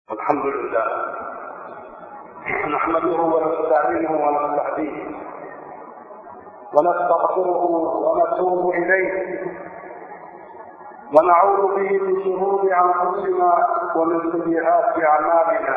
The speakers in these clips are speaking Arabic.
الحمد لله نحمده ونستعينه ونستهديه ونستغفره ونتوب إليه ونعوذ به من شرور أنفسنا ومن سيئات أعمالنا.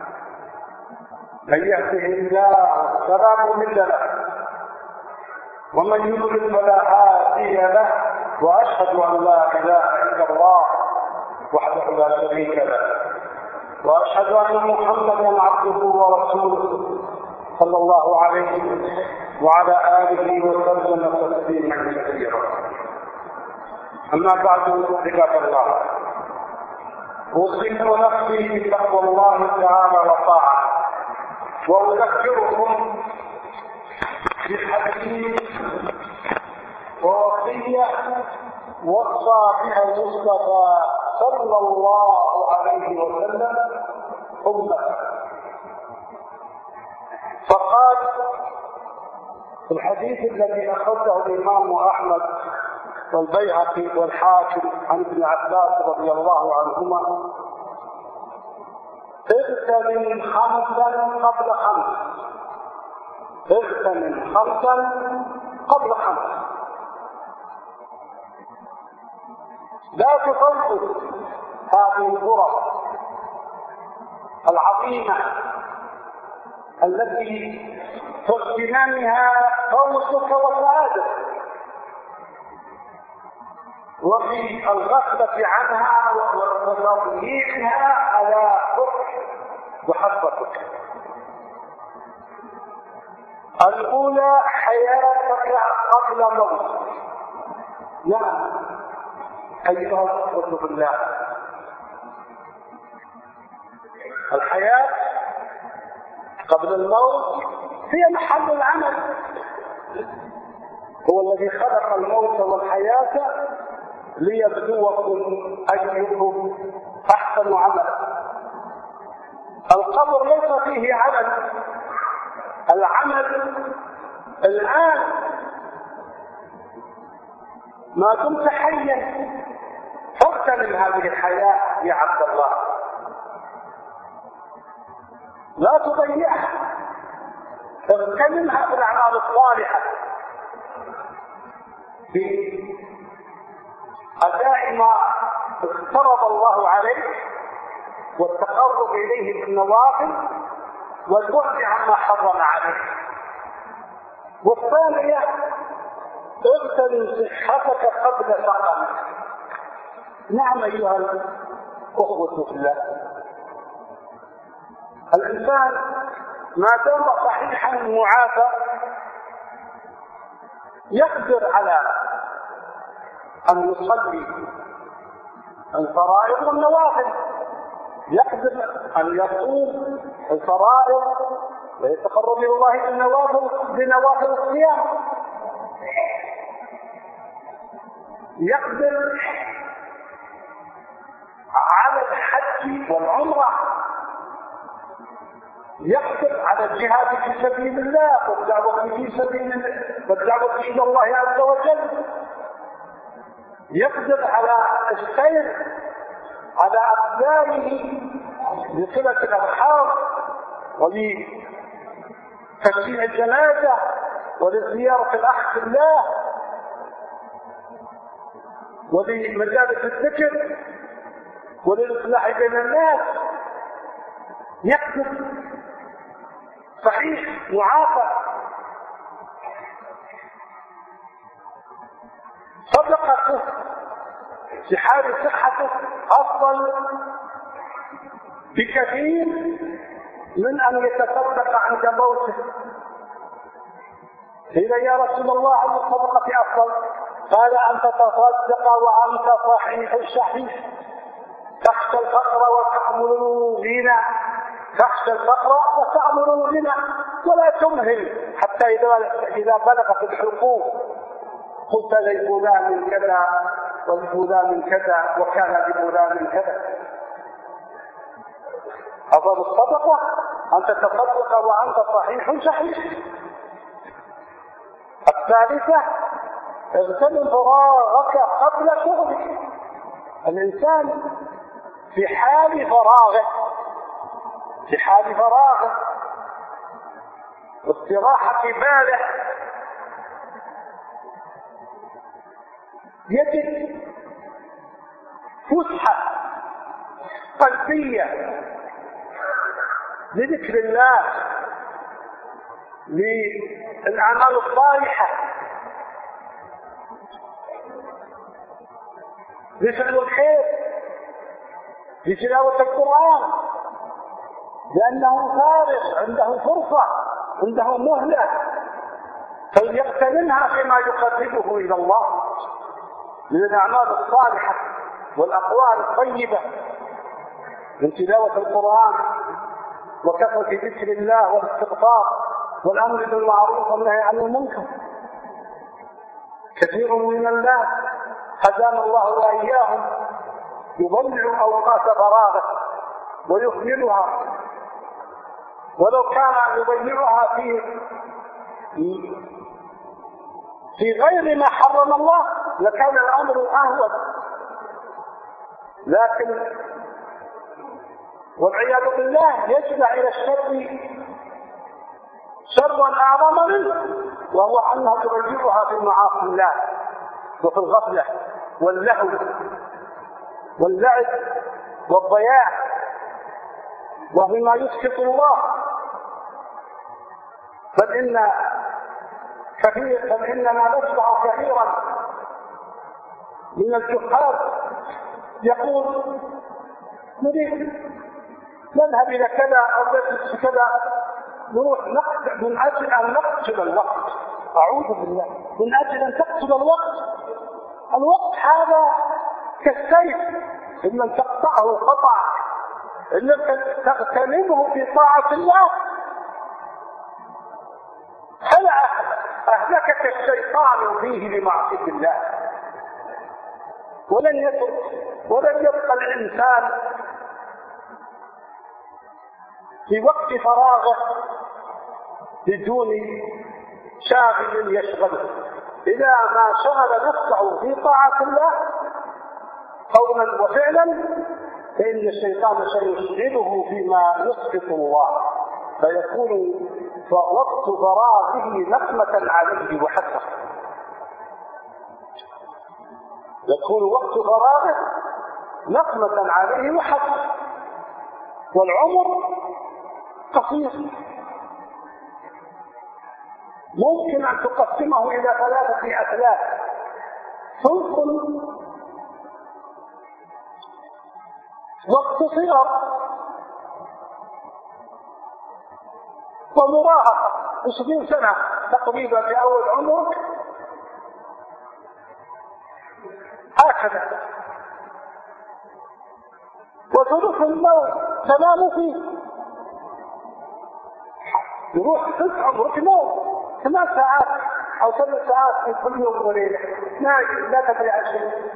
من يهده الله فلا مضل له ومن يضلل فلا هادي له، وأشهد أن لا إله إلا الله وحده لا شريك له، وأشهد أن محمدا عبده ورسوله صلى الله عليه وعلى آله وسلم تسليما كثيرا. أما بعد، عباد الله، أوصيكم نفسي بتقوى الله تعالى وطاعته، وأذكركم بالحديث ووصية وصى بها المصطفى صلى الله عليه وسلم أمته. فقال في الحديث الذي أخرجه الإمام أحمد والبيهقي والحاكم عن ابن عباس رضي الله عنهما: اغتنم خمسا قبل خمس، اغتنم خمسا قبل خمس. لا تفوت هذه الفرص العظيمة التي في اغتنامها فوزك وسعادتك، وفي الغفلة عنها وتضييعها على فرح وحسرتك. الأولى حياتك قبل موتك. نعم أيها الأخوة بالله، الحياة قبل الموت هي محل العمل. هو الذي خلق الموت والحياة ليبلوكم أيكم أحسن عملا. القبر ليس فيه عمل، العمل الآن ما دمت حيا. فاغتنم هذه الحياة يا عبد الله، لا تضيعها، اغتنمها بالأعمال الصالحة، بأداء ما افترض الله عليك والتقرب إليه بالنوافل والبعد عما حرم عليك. والثانية اغتنم صحتك قبل سقمك. نعم أيها الأخوة في الله، الإنسان ما دام صحيحا معافى يقدر على أن يصلي الفرائض والنوافل، يقدر أن يصوم الفرائض ويتقرب إلى الله بنوافل الصيام، يقدر على الحج والعمرة، يقدر على الجهاد في سبيل الله والدعوة إلى الله عز وجل، يقدر على السير على أقداره لصلة الأرحام ولتشييع الجنازة ولزيارة الأخ في الله ولمجالس الذكر وللإصلاح بين الناس. يقدر صحيح معافى. صدقته في حال صحته أفضل بكثير من أن يتصدق عند موته. قيل يا رسول الله أن الصدقة أفضل؟ قال أن تتصدق وأنت صحيح شحيح، تخشى الفقر وتأمل الغنى، تخشى الفقر وتأمل الغنى، ولا تمهل حتى إذا بلغت الحقوق قلت لفلان كذا ولفلان كذا وكان لفلان كذا. أفضل الصدقة أن تتصدق وأنت صحيح شحيح. الثالثة اغتنم فراغك قبل شغلك. الإنسان في حال فراغه في حال فراغه واستراحة باله يجد فسحة قلبية لذكر الله، للأعمال الصالحة، لفعل الخير، لتلاوة القرآن، لأنه فارغ، عنده فرصة، عنده مهلة، فليغتنمها فيما يقربه إلى الله من الأعمال الصالحة والأقوال الطيبة، من تلاوة القرآن وكثرة ذكر الله والاستغفار والأمر بالمعروف والنهي عن المنكر. كثير من الناس هدانا الله وإياهم يضيع أوقات فراغه ويهملها، ولو كان يضيعها في غير ما حرم الله لكان الأمر أهون، لكن والعياذ بالله يجمع إلى الشر شرا أعظم منه، وهو أنه يضيعها في معاصي الله وفي الغفلة واللهو واللعب والضياع وفيما يسخط الله. فإننا نسمع كثيرا من الجهال يقول نريد نذهب إلى كذا أو نجلس كذا، نروح من أجل أن نقتل الوقت. أعوذ بالله، من أجل أن تقتل الوقت. الوقت هذا كالسيف، إن لم تقطعه قطع، إن لم تغتنمه في طاعة الله فلا أهلكك الشيطان فيه لمعصية الله. ولن يبقى الإنسان في وقت فراغه بدون شاغل يشغله. إذا ما شغل نفسه في طاعة الله قولا وفعلا فإن الشيطان سيشغله فيما يسخط الله، فيكون وقت فراغه نقمة عليه وحسرة. يكون وقت فراغه نقمة عليه وحسرة، والعمر قصير، ممكن أن تقسمه إلى 3 أثلاث: ثلث وقت صغر ومراهقة 20 سنة تقريبا في أول عمرك، هكذا. وثلث النوم تنام فيه، يروح ثلث عمرك نوم 8 ساعات أو 7 ساعات في كل يوم وليلة، لا تدري عن شيء.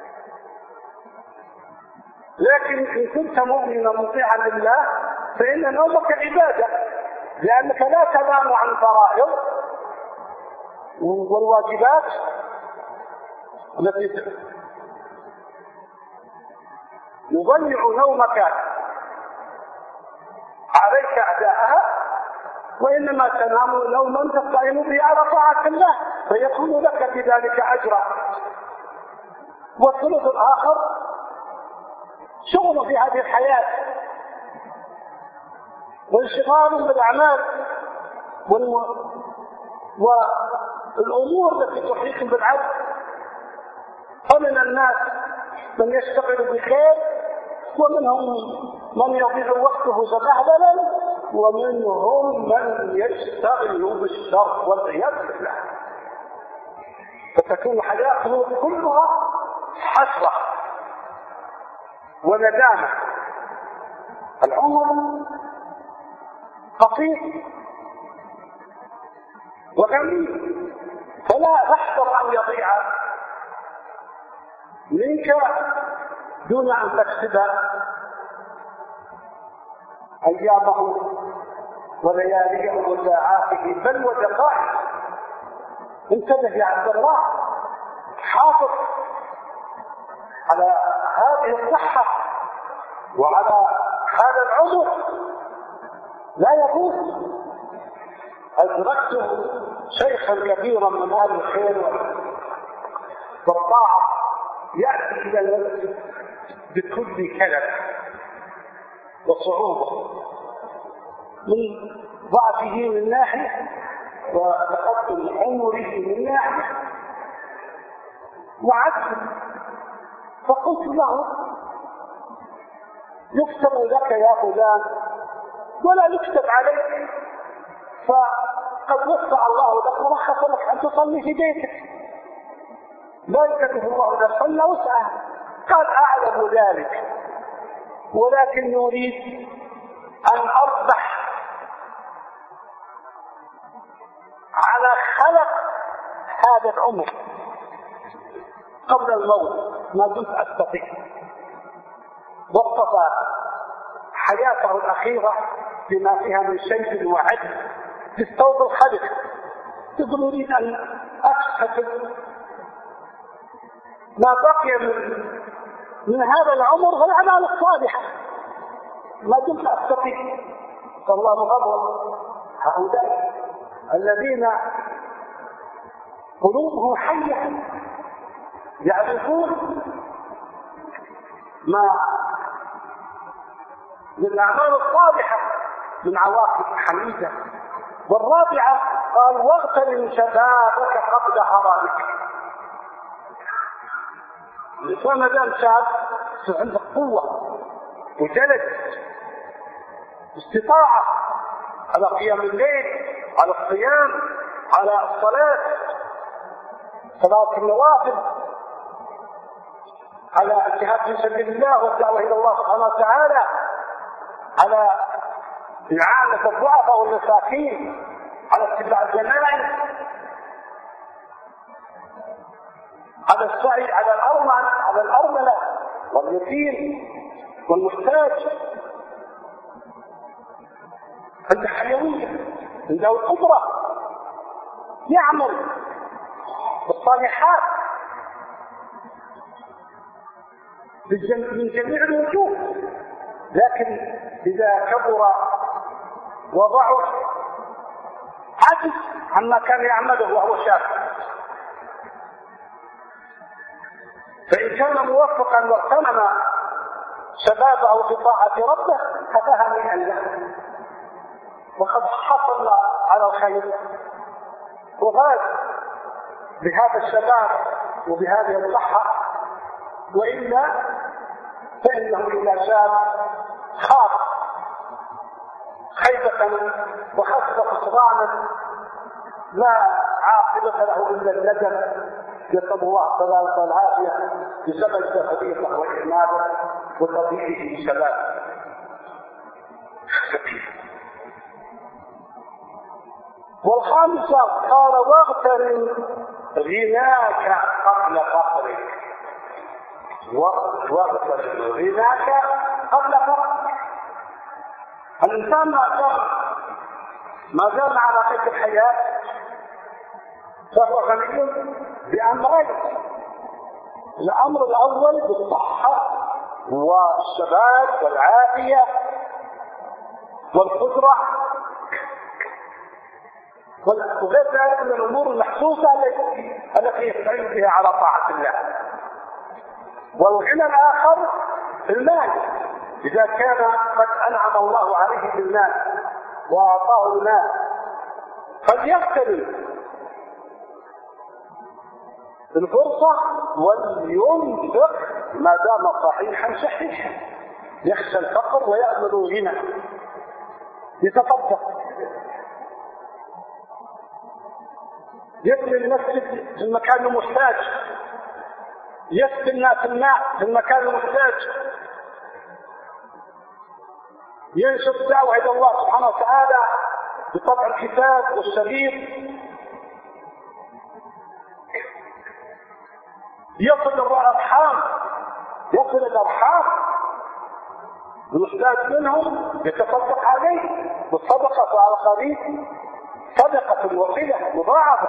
لكن إن كنت مؤمنا مطيعا لله فإن نومك عبادة، لأنك لا تنام عن فرائض والواجبات التي يضيع نومك عليك أداءها، وإنما تنام نوما تستعين به على طاعة الله فيكون لك بذلك أجرا. والثلث الآخر شغل في هذه الحياة وانشغال بالأعمال والأمور التي تحيط بالعبد. فمن الناس من يشتغل بالخير، ومنهم من يضيع وقته تبهدلا، ومنهم من يشتغل بالشر والعياذ بالله، فتكون حياته كلها حسرة وندامة. العمر قصير وغني، فلا تحذر أن يضيع منك دون أن تكسب أيامه ولياليه وساعاته بل ودقائق. انتبه يا عبد الله، حافظ على هذه الصحة وعلى هذا العمر لا يفوت. أدركت شيخا كبيرا من أهل الخير والطاعة يأتي إلى المسجد بكل كلف وصعوبة من ضعفه من ناحية وتقدم عمره من ناحية وعجز. فقلت له يكتب لك يا فلان ولا يكتب عليك، فقد وسع الله لك ورخص لك أن تصلي في بيتك، لا يكلف الله نفسا إلا وسعها. قال أعلم ذلك، ولكن نريد أن أربح على خلق هذا العمر قبل الموت ما دمت أستطيع. وقف حياته الأخيرة بما فيها من شيء وعدل تستوب الخلق. يقول أريد أن أكسب ما بقي من هذا العمر والأعمال الصالحة ما دمت أستطيع. فالله غضب هؤلاء الذين قلوبهم حية يعرفون ما للأعمال الصالحة من عواقب حميدة. والرابعة قال واغتنم شبابك قبل هرمك. الإنسان ما دام شاب عنده قوة وجلد استطاعة على قيام الليل، على الصيام، على الصلاة، صلاة النوافل، على الجهاد في سبيل الله والدعوة إلى الله سبحانه وتعالى، على إعانة الضعفاء والمساكين، على اتباع الجنائز، على السعي على الأرملة واليتيم والمحتاج. عنده حيوية، عنده القدرة يعمل بالصالحات من جميع الوجوه. لكن إذا كبر وضعف عجز عما كان يعمله وهو شاب. فإن كان موفقا واغتنم شبابه في طاعة ربه كفاها هنيئا له، وقد حصل على الخير وغاز بهذا الشباب وبهذه الصحة. وإلا فإنه إذا شاب خاف خيبة وخسر خسرانا لا عاقبة له إلا الندم، يسأل الله السلامة والعافية بسبب تفريطه وإهماله وتضييعه للشباب. والخامسة قال واغتنم غناك قبل فقرك. واغتنم غناك قبل فقرك. الإنسان ما دام على قيد الحياة فهو غني بأمرين. الأمر الأول بالصحة والشباب والعافية والقدرة، وغير ذلك من الأمور المحسوسة التي يستعين بها على طاعة الله. والغنى الآخر المال، إذا كان قد أنعم الله عليه بالمال وأعطاه المال فليغتنم الفرصة ولينفق ما دام صحيحا شحيحا، يخشى الفقر ويأمل الغنى، يتصدق، يبني المسجد في المكان المحتاج، يسقي الناس الماء في المكان المحتاج، ينشر الدعوة إلى الله سبحانه وتعالى بطبع الكتاب والشريط، يصل الأرحام المحتاج منهم، يتصدق عليه بالصدقة على القريب صدقة الوصيلة مضاعفة،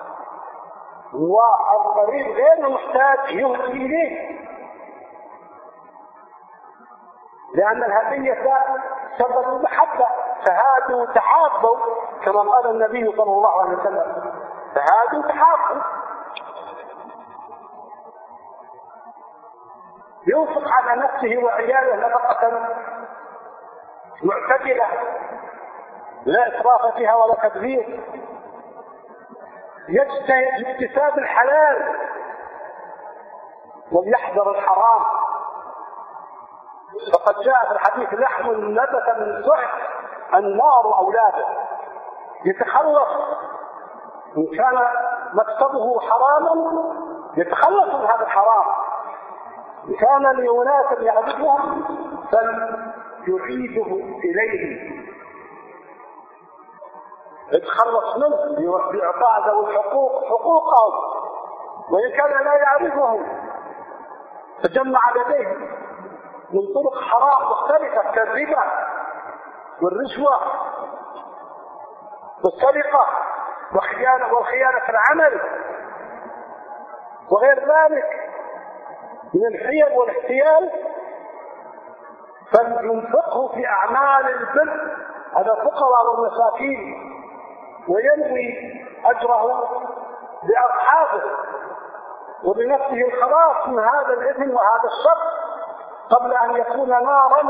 والقريب غير المحتاج يهدي إليه. لأن الهدية سبب المحبة، فهادوا تحابوا كما قال النبي صلى الله عليه وسلم، فهادوا تحابوا. ينفق على نفسه وعياله نفقة معتدلة لا إسراف فيها ولا تبذير، يجتهد في اكتساب الحلال وليحذر الحرام. فقد جاء في الحديث: لحم نبت من سحت النار أولاده. يتخلص إن كان مكسبه حراما يتخلص من هذا الحرام، إن كان لأناس يعبدهم فليعيده إليه، يتخلص منه بإعطاء ذوي الحقوق حقوقهم، وإن كان لا يعرفهم تجمع لديه من طرق حرام مختلفة كالربا والرشوة والسرقة والخيانة في العمل وغير ذلك من الحيل والاحتيال، فلينفقه في أعمال البر على الفقراء والمساكين وينوي أجره لأصحابه وبنفسه الخلاص من هذا الإثم وهذا الشر قبل أن يكون نارا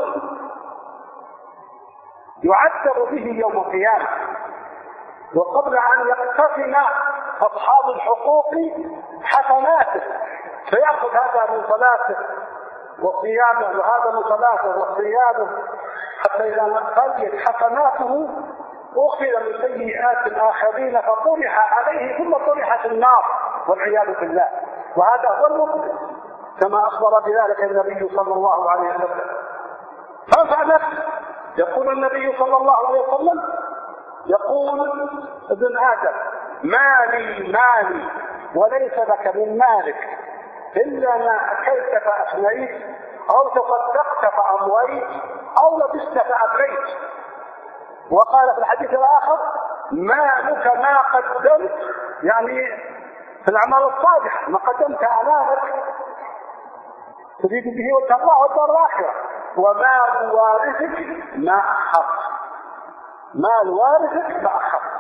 يعذب به يوم القيامة، وقبل أن يقتسم أصحاب الحقوق حسناته، فيأخذ هذا من صلاته وصيامه وهذا من صلاته وصيامه، حتى إذا قلت حسناته أخذ من سيئات الآخرين فطرح عليه ثم طرح في النار والعياذ بالله. وهذا هو المفلس كما أخبر بذلك النبي صلى الله عليه وسلم. فانفع نفسك. يقول النبي صلى الله عليه وسلم، يقول ابن آدم: مالي مالي وليس لك من مالك إلا ما أكلت فأفنيت أو تصدقت فأمويت أو لبست فأبليت. وقال في الحديث الآخر: مالك ما قدمت، يعني في الأعمال الصالحة ما قدمت أمامك تريد به وجه الله والدار الآخرة، ومال وارثك ما أخذت، مال وارثك ما أخذت.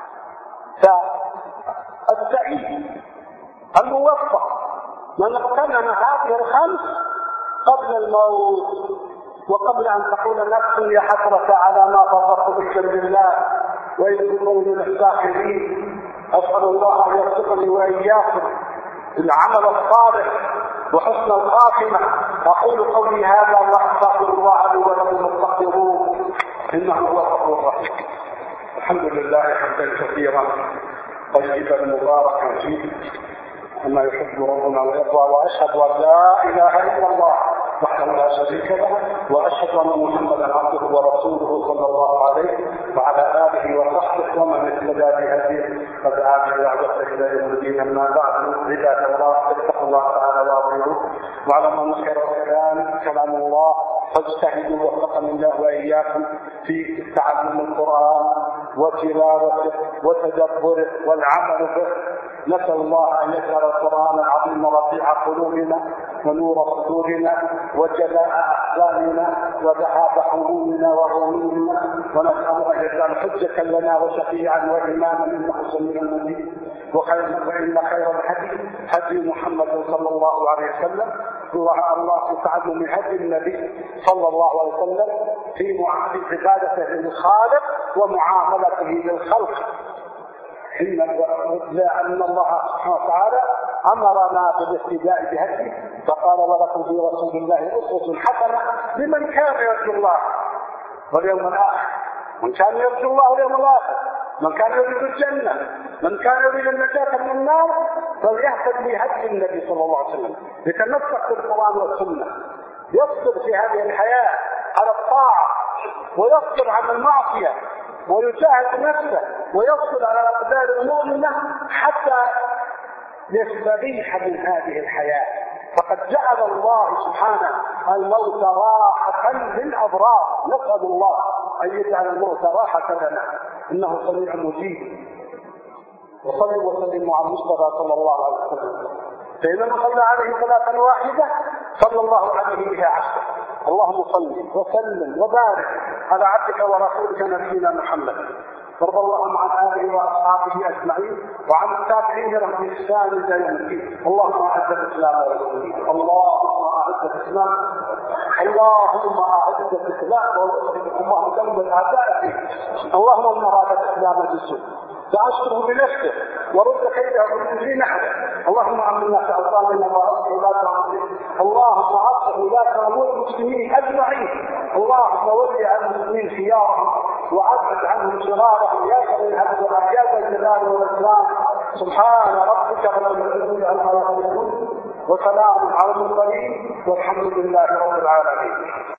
فالسعيد الموفق من اغتنم هذه الخمس قبل الموت وقبل أن تقول نفس يا حسرة على ما فرطت في سبيل الله وإن كنت من الساخرين. أسأل الله أن يرزقني وإياكم العمل الصالح وحسن الخاتمة. أقول قولي هذا وأستغفر الله لي ولكم واستغفروه إنه هو الغفور الرحيم. الحمد لله حمدا كثيرا طيبا مباركا فيه كما يحب ربنا ويرضى، وأشهد أن لا إله إلا الله وحده لا شريك له، وأشهد أن محمدا عبده ورسوله صلى الله عليه وعلى آله وصحبه ومن اهتدى بهديه ودعا بدعوته إلى يوم الدين. أما بعد، عباد الله اتقوا الله تعالى وأطيعوه واعلموا أن خير الكلام كلام الله، فاجتهدوا وفقني الله وإياكم في تعلم القرآن وتلاوته وتدبره والعمل به. نسأل الله أن يجعل القرآن العظيم ربيع قلوبنا ونور صدورنا وجلاء أحزاننا وذهاب همومنا وغمومنا، ونسأل أن يجعل حجة لنا وشفيعا وإماما إنه سميع مجيب. وإن خير الهدي هدي محمد صلى الله عليه وسلم، الله تعلم هدي النبي صلى الله عليه وسلم في عبادته للخالق ومعاملته للخلق، لأن الله سبحانه وتعالى أمرنا بالاهتداء بهديه، فقال: ولكم في رسول الله أسوة حسنة لمن كان يرجو الله واليوم الآخر. من كان يرجو الله واليوم الآخر، من كان يريد الجنة، من كان يريد النجاة من النار، فليهتد بهدي النبي صلى الله عليه وسلم، يتمسك بالقرآن والسنة، يصبر في هذه الحياة على الطاعة ويصبر عن المعصية ويجاهد نفسه ويصبر على الأقدار المؤمنة حتى يستريح من هذه الحياة. فقد جعل الله سبحانه الموت راحة للأبرار، نسأل الله أن يجعل الموت راحة لنا إنه سميع مجيب. وصلوا وسلموا على المصطفى صلى الله عليه وسلم، فإذا صلى عليه صلاة واحدة صلى الله عليه بها 10. اللهم صل وسلم وبارك على عبدك ورسولك نبينا محمد. وارض اللهم عن آله وأصحابه أجمعين وعن التابعين لهم بإحسان إلى يوم الدين. اللهم أعز الإسلام والمسلمين، اللهم أعز الإسلام، اللهم أعز الإسلام والمسلمين، اللهم دمر أعداءك، اللهم من أراد الإسلام بالسوء فأشكره بنفسه ورد كيده في نحره. اللهم عملنا في أوطاننا وأصلح ولاة أمورنا، اللهم أصلح ولاة أمور المسلمين أجمعين، اللهم ولي على المسلمين خيارهم وعبد عنهم شرارهم يا كريم يا ذا الجلال والإكرام. سبحان ربك رب العزة عما يصفون وسلام على المرسلين والحمد لله رب العالمين.